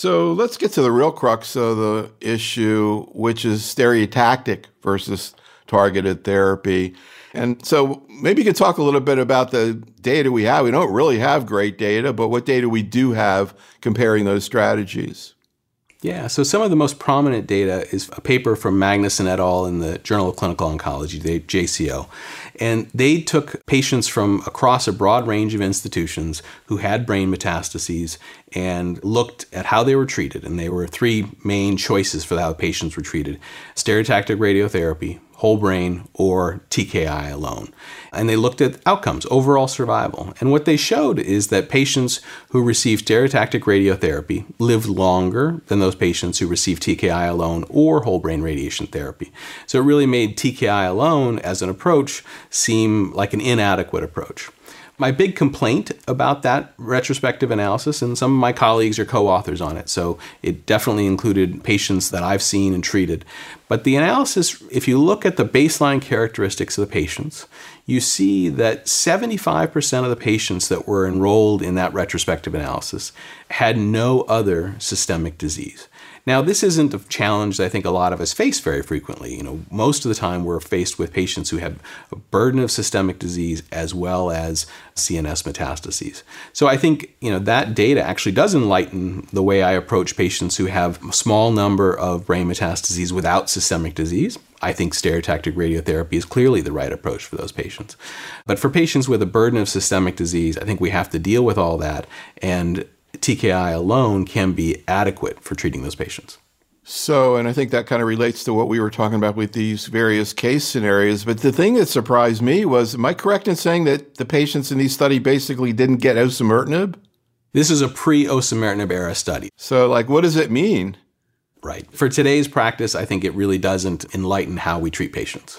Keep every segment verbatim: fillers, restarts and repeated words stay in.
So let's get to the real crux of the issue, which is stereotactic versus targeted therapy. And so maybe you could talk a little bit about the data we have. We don't really have great data, but what data we do have comparing those strategies. Yeah, so some of the most prominent data is a paper from Magnuson et al. In the Journal of Clinical Oncology, the J C O. And they took patients from across a broad range of institutions who had brain metastases and looked at how they were treated. And there were three main choices for how patients were treated: stereotactic radiotherapy, whole brain, or T K I alone. And they looked at outcomes, overall survival. And what they showed is that patients who received stereotactic radiotherapy lived longer than those patients who received T K I alone or whole brain radiation therapy. So it really made T K I alone as an approach seem like an inadequate approach. My big complaint about that retrospective analysis, and some of my colleagues are co-authors on it, so it definitely included patients that I've seen and treated. But the analysis, if you look at the baseline characteristics of the patients, you see that seventy-five percent of the patients that were enrolled in that retrospective analysis had no other systemic disease. Now, this isn't a challenge that I think a lot of us face very frequently. You know, most of the time we're faced with patients who have a burden of systemic disease as well as C N S metastases. So I think, you know, that data actually does enlighten the way I approach patients who have a small number of brain metastases without systemic disease. I think stereotactic radiotherapy is clearly the right approach for those patients. But for patients with a burden of systemic disease, I think we have to deal with all that, and T K I alone can be adequate for treating those patients. So, and I think that kind of relates to what we were talking about with these various case scenarios. But the thing that surprised me was, am I correct in saying that the patients in these studies basically didn't get osimertinib? This is a pre-osimertinib era study. So, like, what does it mean? Right. For today's practice, I think it really doesn't enlighten how we treat patients.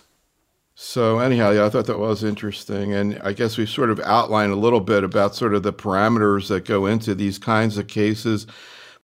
So anyhow, yeah, I thought that was interesting. And I guess we've sort of outlined a little bit about sort of the parameters that go into these kinds of cases.